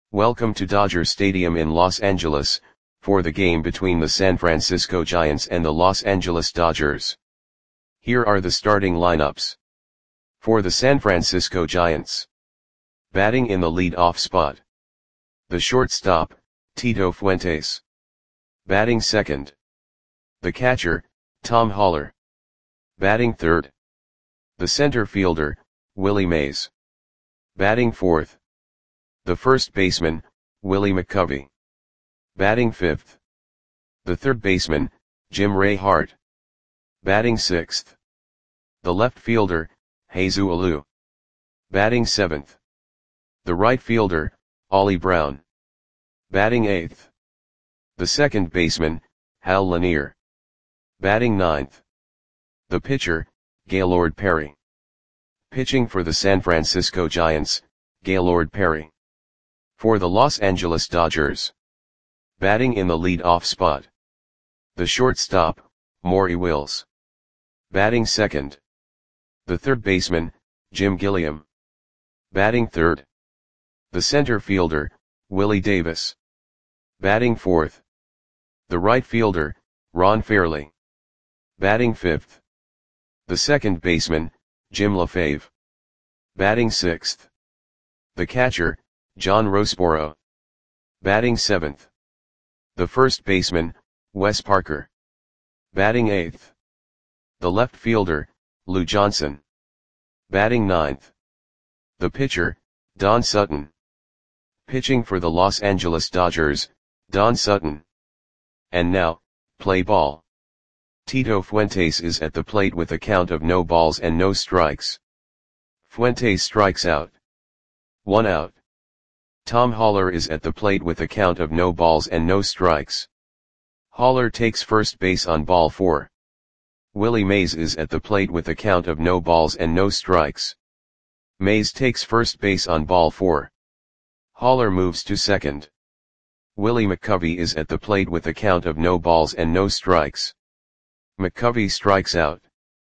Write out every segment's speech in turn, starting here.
Welcome to Dodger Stadium in Los Angeles, for the game between the San Francisco Giants and the Los Angeles Dodgers. Here are the starting lineups. For the San Francisco Giants. Batting in the lead-off spot. The shortstop, Tito Fuentes. Batting second. The catcher, Tom Haller. Batting third. The center fielder, Willie Mays. Batting fourth. The first baseman, Willie McCovey. Batting fifth. The third baseman, Jim Ray Hart. Batting sixth. The left fielder, Jesus Alou. Batting seventh. The right fielder, Ollie Brown. Batting eighth. The second baseman, Hal Lanier. Batting ninth. The pitcher, Gaylord Perry. Pitching for the San Francisco Giants, Gaylord Perry. For the Los Angeles Dodgers. Batting in the lead-off spot. The shortstop, Maury Wills. Batting second. The third baseman, Jim Gilliam. Batting third. The center fielder, Willie Davis. Batting fourth. The right fielder, Ron Fairly. Batting fifth. The second baseman, Jim LaFave. Batting sixth. The catcher, John Roseboro. Batting seventh. The first baseman, Wes Parker. Batting eighth. The left fielder, Lou Johnson. Batting ninth. The pitcher, Don Sutton. Pitching for the Los Angeles Dodgers, Don Sutton. And now, play ball. Tito Fuentes is at the plate with a count of no balls and no strikes. Fuentes strikes out. 1 out. Tom Haller is at the plate with a count of no balls and no strikes. Haller takes first base on ball 4. Willie Mays is at the plate with a count of no balls and no strikes. Mays takes first base on ball 4. Haller moves to second. Willie McCovey is at the plate with a count of no balls and no strikes. McCovey strikes out.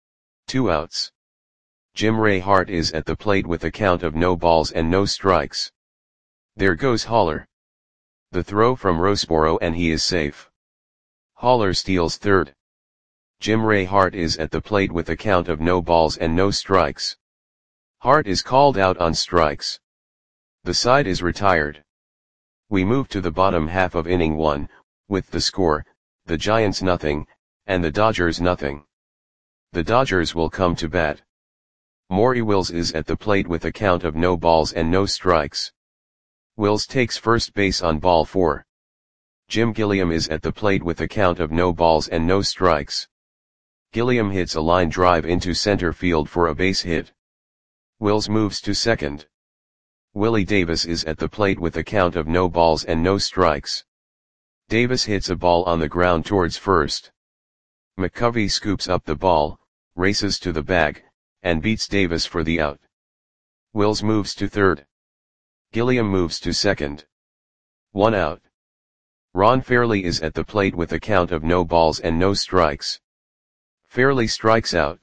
2 outs. Jim Ray Hart is at the plate with a count of no balls and no strikes. There goes Haller. The throw from Roseboro and he is safe. Haller steals third. Jim Ray Hart is at the plate with a count of no balls and no strikes. Hart is called out on strikes. The side is retired. We move to the bottom half of inning 1, with the score, the Giants nothing, and the Dodgers nothing. The Dodgers will come to bat. Maury Wills is at the plate with a count of no balls and no strikes. Wills takes first base on ball 4. Jim Gilliam is at the plate with a count of no balls and no strikes. Gilliam hits a line drive into center field for a base hit. Wills moves to second. Willie Davis is at the plate with a count of no balls and no strikes. Davis hits a ball on the ground towards first. McCovey scoops up the ball, races to the bag, and beats Davis for the out. Wills moves to third. Gilliam moves to second. 1 out. Ron Fairly is at the plate with a count of no balls and no strikes. Fairly strikes out.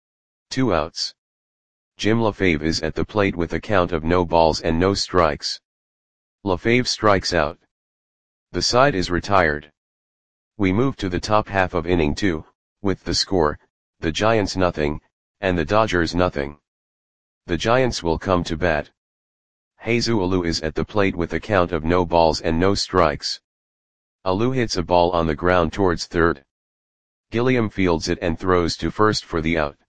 2 outs. Jim LaFave is at the plate with a count of no balls and no strikes. LaFave strikes out. The side is retired. We move to the top half of inning 2, with the score, the Giants nothing, and the Dodgers nothing. The Giants will come to bat. Jesus Alou is at the plate with a count of no balls and no strikes. Alou hits a ball on the ground towards third. Gilliam fields it and throws to first for the out.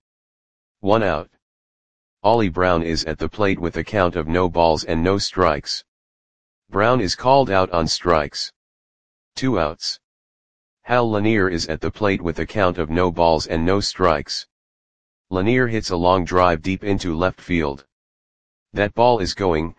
1 out. Ollie Brown is at the plate with a count of no balls and no strikes. Brown is called out on strikes. 2 outs. Hal Lanier is at the plate with a count of no balls and no strikes. Lanier hits a long drive deep into left field. That ball is gone.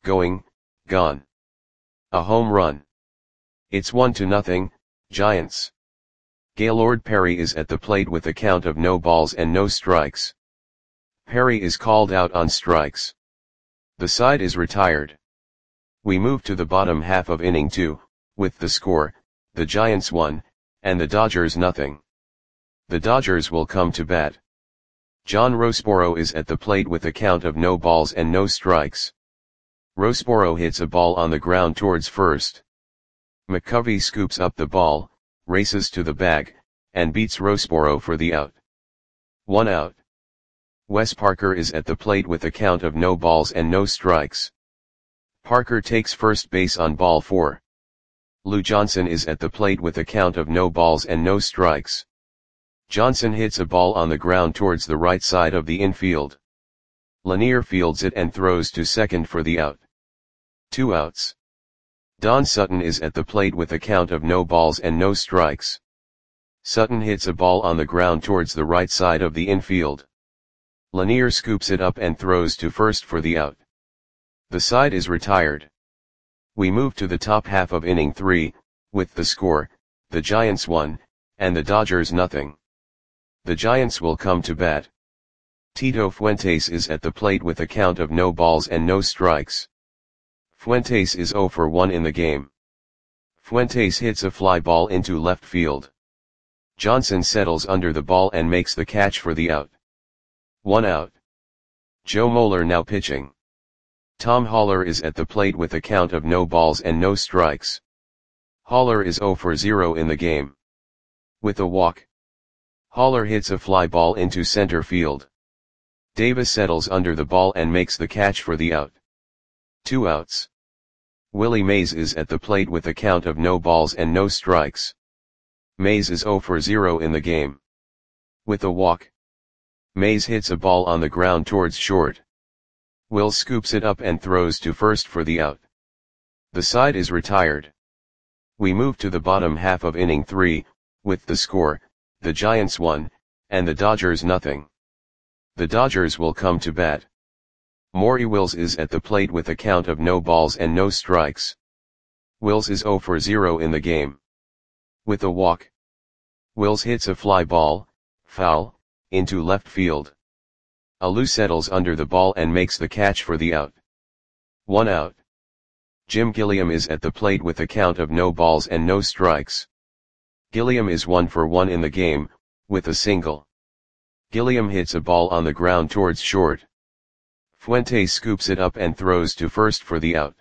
A home run. It's 1-0, Giants. Gaylord Perry is at the plate with a count of no balls and no strikes. Perry is called out on strikes. The side is retired. We move to the bottom half of inning 2, with the score, the Giants 1, and the Dodgers nothing. The Dodgers will come to bat. John Roseboro is at the plate with a count of no balls and no strikes. Roseboro hits a ball on the ground towards first. McCovey scoops up the ball, races to the bag, and beats Roseboro for the out. 1 out. Wes Parker is at the plate with a count of no balls and no strikes. Parker takes first base on ball 4. Lou Johnson is at the plate with a count of no balls and no strikes. Johnson hits a ball on the ground towards the right side of the infield. Lanier fields it and throws to second for the out. 2 outs. Don Sutton is at the plate with a count of no balls and no strikes. Sutton hits a ball on the ground towards the right side of the infield. Lanier scoops it up and throws to first for the out. The side is retired. We move to the top half of inning 3, with the score, the Giants 1, and the Dodgers nothing. The Giants will come to bat. Tito Fuentes is at the plate with a count of no balls and no strikes. Fuentes is 0 for 1 in the game. Fuentes hits a fly ball into left field. Johnson settles under the ball and makes the catch for the out. 1 out. Joe Moeller now pitching. Tom Haller is at the plate with a count of no balls and no strikes. Haller is 0 for 0 in the game. With a walk. Haller hits a fly ball into center field. Davis settles under the ball and makes the catch for the out. 2 outs. Willie Mays is at the plate with a count of no balls and no strikes. Mays is 0 for 0 in the game. With a walk. Mays hits a ball on the ground towards short. Will scoops it up and throws to first for the out. The side is retired. We move to the bottom half of inning 3, with the score, the Giants 1, and the Dodgers nothing. The Dodgers will come to bat. Maury Wills is at the plate with a count of no balls and no strikes. Wills is 0 for 0 in the game. With a walk. Wills hits a fly ball, foul, into left field. Alou settles under the ball and makes the catch for the out. 1 out. Jim Gilliam is at the plate with a count of no balls and no strikes. Gilliam is 1 for 1 in the game, with a single. Gilliam hits a ball on the ground towards short. Fuentes scoops it up and throws to first for the out.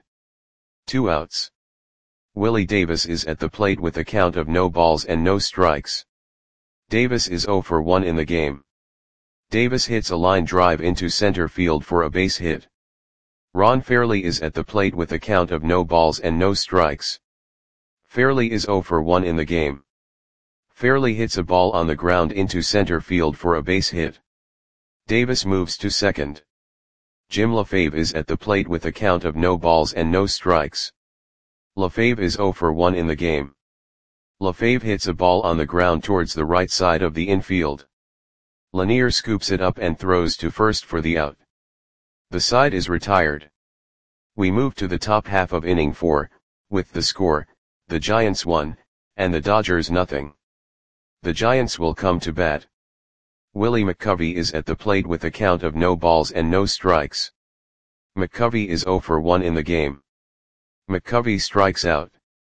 2 outs. Willie Davis is at the plate with a count of no balls and no strikes. Davis is 0 for 1 in the game. Davis hits a line drive into center field for a base hit. Ron Fairley is at the plate with a count of no balls and no strikes. Fairley is 0 for 1 in the game. Fairley hits a ball on the ground into center field for a base hit. Davis moves to second. Jim LaFave is at the plate with a count of no balls and no strikes. LaFave is 0 for 1 in the game. LaFave hits a ball on the ground towards the right side of the infield. Lanier scoops it up and throws to first for the out. The side is retired. We move to the top half of inning 4, with the score, the Giants 1, and the Dodgers nothing. The Giants will come to bat. Willie McCovey is at the plate with a count of no balls and no strikes. McCovey is 0 for 1 in the game. McCovey strikes out.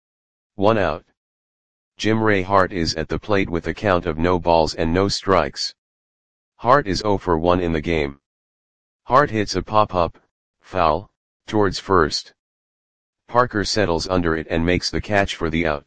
1 out. Jim Ray Hart is at the plate with a count of no balls and no strikes. Hart is 0 for 1 in the game. Hart hits a pop-up, foul, towards first. Parker settles under it and makes the catch for the out.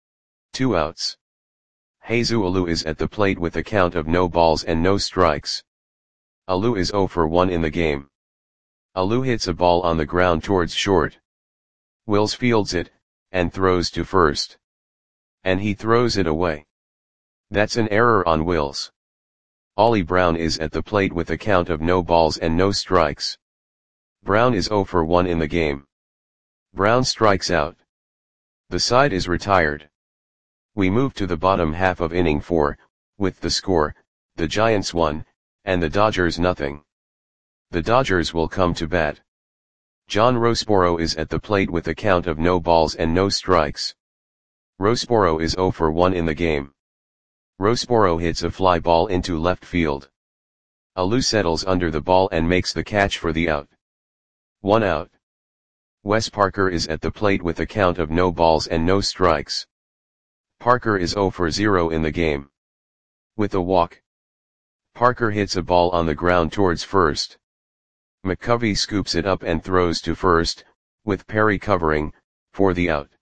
2 outs. Jesus Alou is at the plate with a count of no balls and no strikes. Alou is 0 for 1 in the game. Alou hits a ball on the ground towards short. Wills fields it, and throws to first. And he throws it away. That's an error on Wills. Ollie Brown is at the plate with a count of no balls and no strikes. Brown is 0 for 1 in the game. Brown strikes out. The side is retired. We move to the bottom half of inning 4, with the score, the Giants 1, and the Dodgers nothing. The Dodgers will come to bat. John Roseboro is at the plate with a count of no balls and no strikes. Roseboro is 0 for 1 in the game. Roseboro hits a fly ball into left field. Alou settles under the ball and makes the catch for the out. 1 out. Wes Parker is at the plate with a count of no balls and no strikes. Parker is 0 for 0 in the game. With a walk. Parker hits a ball on the ground towards first. McCovey scoops it up and throws to first, with Perry covering, for the out.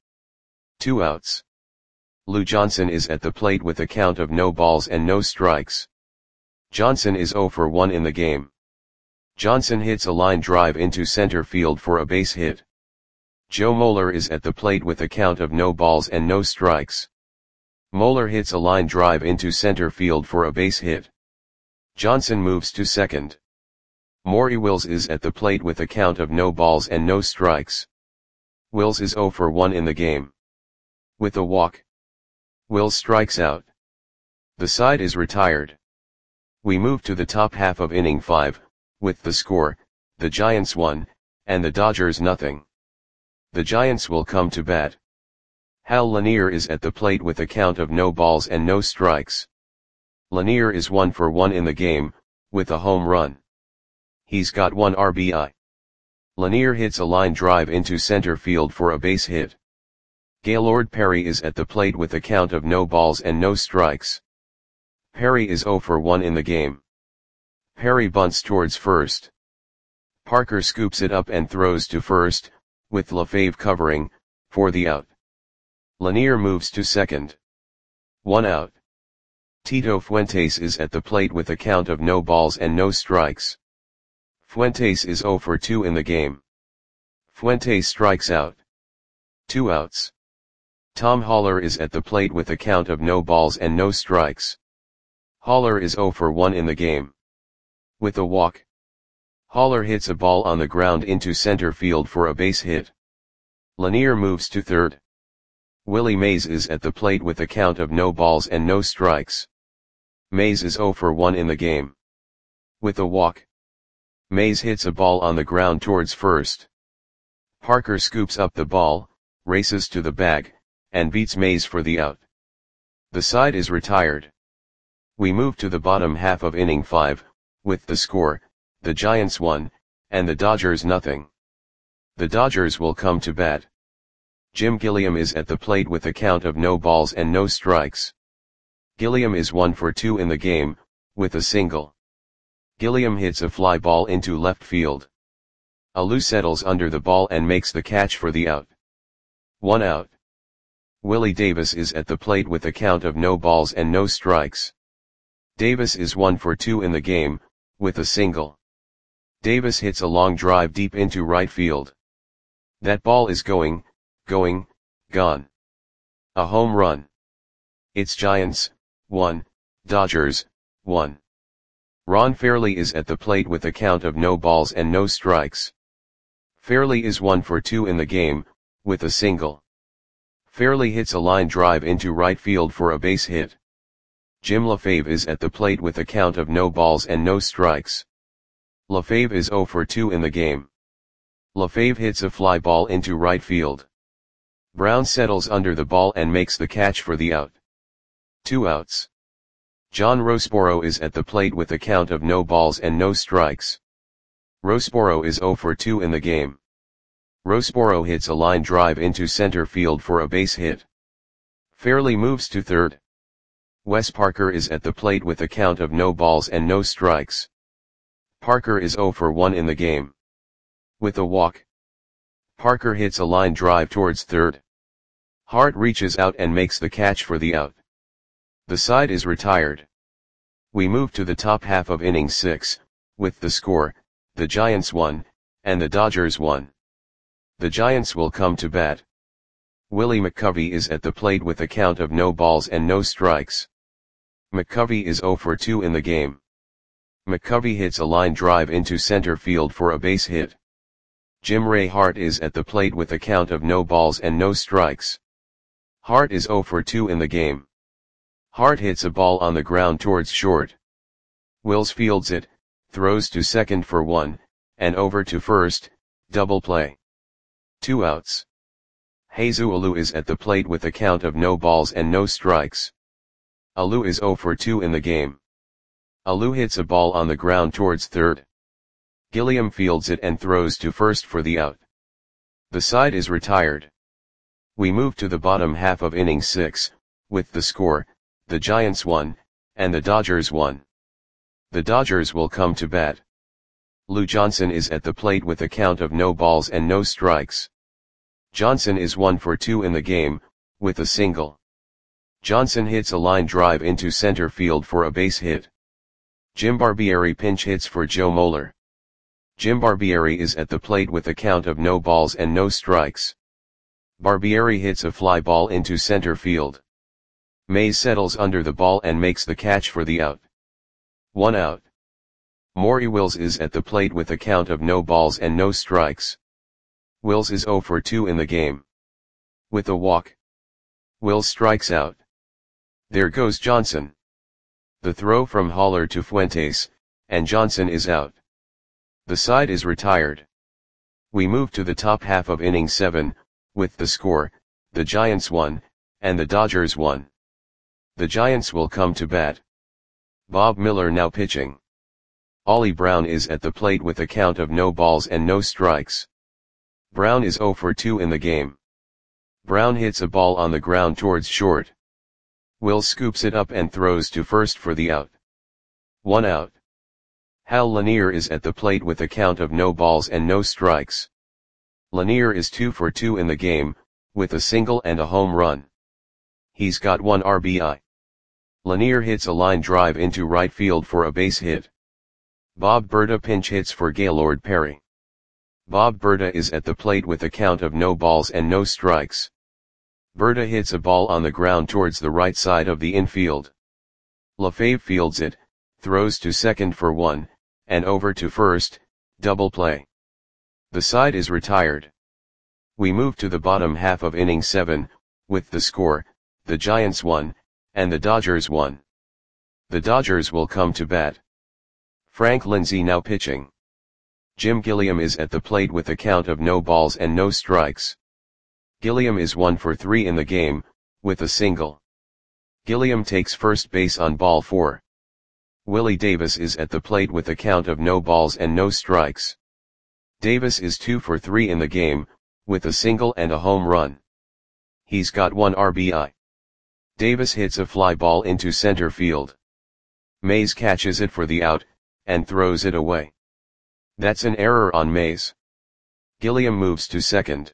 2 outs. Lou Johnson is at the plate with a count of no balls and no strikes. Johnson is 0 for 1 in the game. Johnson hits a line drive into center field for a base hit. Joe Moeller is at the plate with a count of no balls and no strikes. Moeller hits a line drive into center field for a base hit. Johnson moves to second. Maury Wills is at the plate with a count of no balls and no strikes. Wills is 0 for 1 in the game. With a walk, Wills strikes out. The side is retired. We move to the top half of inning 5, with the score, the Giants 1, and the Dodgers nothing. The Giants will come to bat. Hal Lanier is at the plate with a count of no balls and no strikes. Lanier is 1 for 1 in the game, with a home run. He's got 1 RBI. Lanier hits a line drive into center field for a base hit. Gaylord Perry is at the plate with a count of no balls and no strikes. Perry is 0 for 1 in the game. Perry bunts towards first. Parker scoops it up and throws to first, with LaFave covering, for the out. Lanier moves to second. 1 out. Tito Fuentes is at the plate with a count of no balls and no strikes. Fuentes is 0 for 2 in the game. Fuentes strikes out. 2 outs. Tom Haller is at the plate with a count of no balls and no strikes. Haller is 0 for 1 in the game. With a walk, Haller hits a ball on the ground into center field for a base hit. Lanier moves to third. Willie Mays is at the plate with a count of no balls and no strikes. Mays is 0 for 1 in the game. With a walk, Mays hits a ball on the ground towards first. Parker scoops up the ball, races to the bag, and beats Mays for the out. The side is retired. We move to the bottom half of inning 5, with the score, the Giants 1, and the Dodgers nothing. The Dodgers will come to bat. Jim Gilliam is at the plate with a count of no balls and no strikes. Gilliam is 1 for 2 in the game, with a single. Gilliam hits a fly ball into left field. Alou settles under the ball and makes the catch for the out. 1 out. Willie Davis is at the plate with a count of no balls and no strikes. Davis is 1 for 2 in the game, with a single. Davis hits a long drive deep into right field. That ball is gone. A home run. It's Giants, 1, Dodgers, 1. Ron Fairley is at the plate with a count of no balls and no strikes. Fairley is 1 for 2 in the game, with a single. Fairley hits a line drive into right field for a base hit. Jim LaFave is at the plate with a count of no balls and no strikes. LaFave is 0 for 2 in the game. LaFave hits a fly ball into right field. Brown settles under the ball and makes the catch for the out. 2 outs. John Rosboro is at the plate with a count of no balls and no strikes. Rosboro is 0 for 2 in the game. Rosboro hits a line drive into center field for a base hit. Fairley moves to third. Wes Parker is at the plate with a count of no balls and no strikes. Parker is 0 for 1 in the game. With a walk, Parker hits a line drive towards third. Hart reaches out and makes the catch for the out. The side is retired. We move to the top half of inning 6, with the score, the Giants 1, and the Dodgers 1. The Giants will come to bat. Willie McCovey is at the plate with a count of no balls and no strikes. McCovey is 0 for 2 in the game. McCovey hits a line drive into center field for a base hit. Jim Ray Hart is at the plate with a count of no balls and no strikes. Hart is 0 for 2 in the game. Hart hits a ball on the ground towards short. Wills fields it, throws to second for 1, and over to first, double play. 2 outs. Jesus Alou is at the plate with a count of no balls and no strikes. Alou is 0 for 2 in the game. Alou hits a ball on the ground towards third. Gilliam fields it and throws to first for the out. The side is retired. We move to the bottom half of inning 6, with the score, the Giants 1, and the Dodgers 1. The Dodgers will come to bat. Lou Johnson is at the plate with a count of no balls and no strikes. Johnson is 1 for 2 in the game, with a single. Johnson hits a line drive into center field for a base hit. Jim Barbieri pinch hits for Joe Moeller. Jim Barbieri is at the plate with a count of no balls and no strikes. Barbieri hits a fly ball into center field. Mays settles under the ball and makes the catch for the out. 1 out. Maury Wills is at the plate with a count of no balls and no strikes. Wills is 0 for 2 in the game. With a walk, Wills strikes out. There goes Johnson. The throw from Haller to Fuentes, and Johnson is out. The side is retired. We move to the top half of inning 7, with the score, the Giants 1, and the Dodgers 1. The Giants will come to bat. Bob Miller now pitching. Ollie Brown is at the plate with a count of no balls and no strikes. Brown is 0 for 2 in the game. Brown hits a ball on the ground towards short. Will scoops it up and throws to first for the out. 1 out. Hal Lanier is at the plate with a count of no balls and no strikes. Lanier is 2 for 2 in the game, with a single and a home run. He's got 1 RBI. Lanier hits a line drive into right field for a base hit. Bob Berta pinch hits for Gaylord Perry. Bob Berta is at the plate with a count of no balls and no strikes. Berta hits a ball on the ground towards the right side of the infield. LaFave fields it, throws to second for 1, and over to first, double play. The side is retired. We move to the bottom half of inning 7, with the score, the Giants 1, and the Dodgers 1. The Dodgers will come to bat. Frank Lindsay now pitching. Jim Gilliam is at the plate with a count of no balls and no strikes. Gilliam is 1 for 3 in the game, with a single. Gilliam takes first base on ball 4. Willie Davis is at the plate with a count of no balls and no strikes. Davis is 2 for 3 in the game, with a single and a home run. He's got 1 RBI. Davis hits a fly ball into center field. Mays catches it for the out, and throws it away. That's an error on Mays. Gilliam moves to second.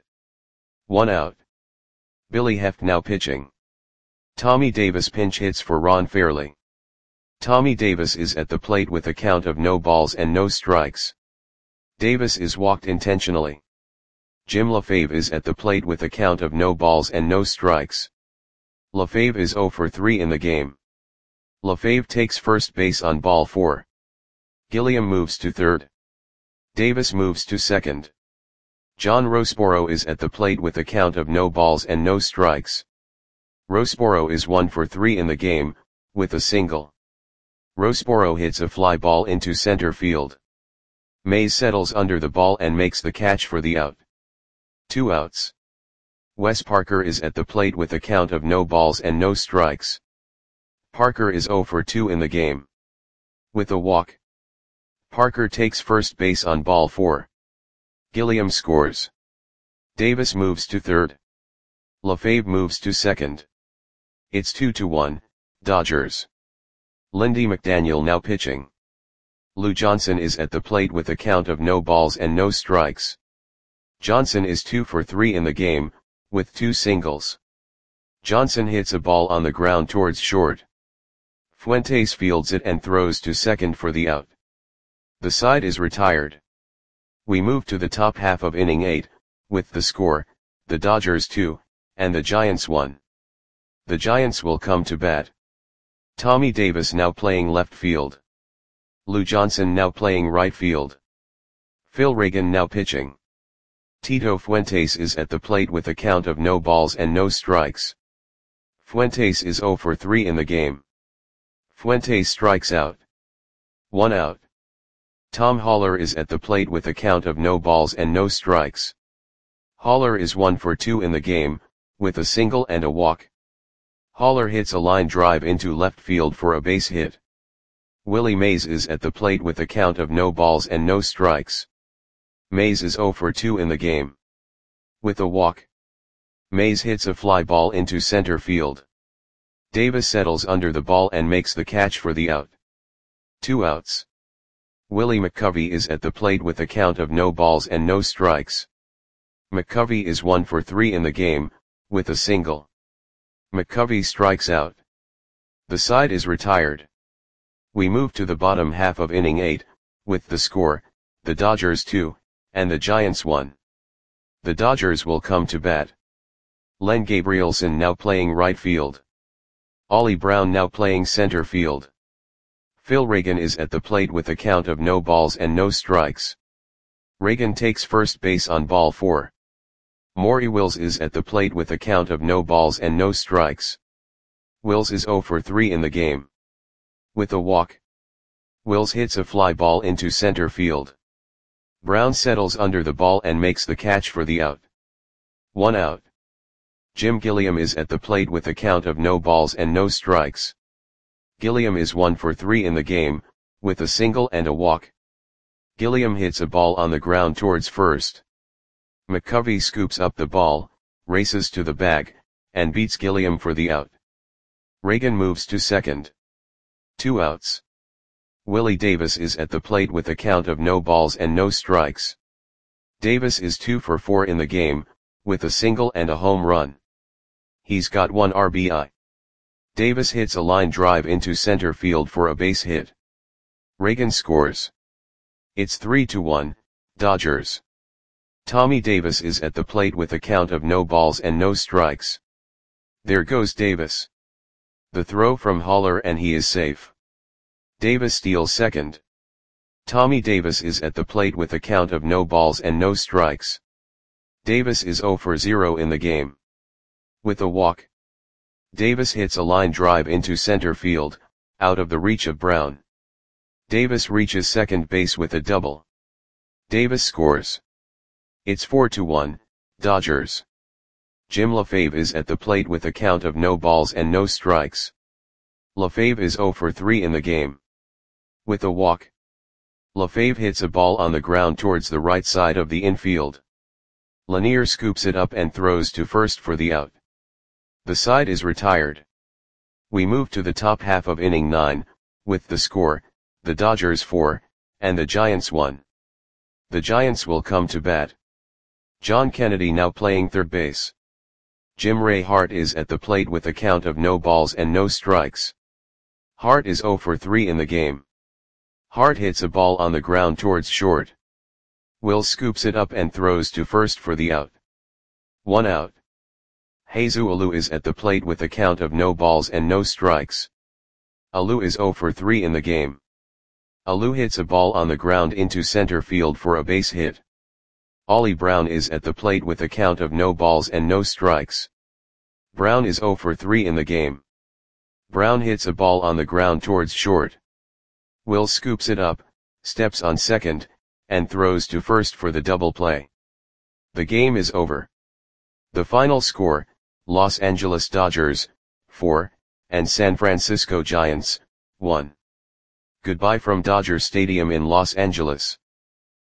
1 out. Billy Heft now pitching. Tommy Davis pinch hits for Ron Fairley. Tommy Davis is at the plate with a count of no balls and no strikes. Davis is walked intentionally. Jim LaFave is at the plate with a count of no balls and no strikes. LaFave is 0 for 3 in the game. LaFave takes first base on ball 4. Gilliam moves to third. Davis moves to second. John Roseboro is at the plate with a count of no balls and no strikes. Roseboro is 1 for 3 in the game, with a single. Roseboro hits a fly ball into center field. Mays settles under the ball and makes the catch for the out. 2 outs. Wes Parker is at the plate with a count of no balls and no strikes. Parker is 0 for 2 in the game. With a walk, Parker takes first base on ball 4. Gilliam scores. Davis moves to third. LaFave moves to second. It's 2-1, Dodgers. Lindy McDaniel now pitching. Lou Johnson is at the plate with a count of no balls and no strikes. Johnson is 2 for 3 in the game, with 2 singles. Johnson hits a ball on the ground towards short. Fuentes fields it and throws to second for the out. The side is retired. We move to the top half of inning 8, with the score, the Dodgers 2, and the Giants 1. The Giants will come to bat. Tommy Davis now playing left field. Lou Johnson now playing right field. Phil Reagan now pitching. Tito Fuentes is at the plate with a count of no balls and no strikes. Fuentes is 0 for 3 in the game. Fuentes strikes out. 1 out. Tom Haller is at the plate with a count of no balls and no strikes. Haller is 1 for 2 in the game, with a single and a walk. Haller hits a line drive into left field for a base hit. Willie Mays is at the plate with a count of no balls and no strikes. Mays is 0 for 2 in the game. With a walk, Mays hits a fly ball into center field. Davis settles under the ball and makes the catch for the out. 2 outs. Willie McCovey is at the plate with a count of no balls and no strikes. McCovey is 1 for 3 in the game, with a single. McCovey strikes out. The side is retired. We move to the bottom half of inning 8, with the score, the Dodgers 2, and the Giants 1. The Dodgers will come to bat. Len Gabrielson now playing right field. Ollie Brown now playing center field. Phil Reagan is at the plate with a count of no balls and no strikes. Reagan takes first base on ball 4. Maury Wills is at the plate with a count of no balls and no strikes. Wills is 0 for 3 in the game. With a walk, Wills hits a fly ball into center field. Brown settles under the ball and makes the catch for the out. 1 out. Jim Gilliam is at the plate with a count of no balls and no strikes. Gilliam is 1 for 3 in the game, with a single and a walk. Gilliam hits a ball on the ground towards first. McCovey scoops up the ball, races to the bag, and beats Gilliam for the out. Reagan moves to second. 2 outs. Willie Davis is at the plate with a count of no balls and no strikes. Davis is 2 for 4 in the game, with a single and a home run. He's got 1 RBI. Davis hits a line drive into center field for a base hit. Reagan scores. It's 3-1, Dodgers. Tommy Davis is at the plate with a count of no balls and no strikes. There goes Davis. The throw from Haller and he is safe. Davis steals second. Tommy Davis is at the plate with a count of no balls and no strikes. Davis is 0 for 0 in the game. With a walk, Davis hits a line drive into center field, out of the reach of Brown. Davis reaches second base with a double. Davis scores. It's 4-1, Dodgers. Jim LaFave is at the plate with a count of no balls and no strikes. LaFave is 0 for 3 in the game. With a walk, LaFave hits a ball on the ground towards the right side of the infield. Lanier scoops it up and throws to first for the out. The side is retired. We move to the top half of inning 9, with the score, the Dodgers 4, and the Giants 1. The Giants will come to bat. John Kennedy now playing third base. Jim Ray Hart is at the plate with a count of no balls and no strikes. Hart is 0 for 3 in the game. Hart hits a ball on the ground towards short. Will scoops it up and throws to first for the out. 1 out. Jesus Alou is at the plate with a count of no balls and no strikes. Alou is 0 for 3 in the game. Alou hits a ball on the ground into center field for a base hit. Ollie Brown is at the plate with a count of no balls and no strikes. Brown is 0 for 3 in the game. Brown hits a ball on the ground towards short. Will scoops it up, steps on second, and throws to first for the double play. The game is over. The final score, Los Angeles Dodgers, 4, and San Francisco Giants, 1. Goodbye from Dodger Stadium in Los Angeles.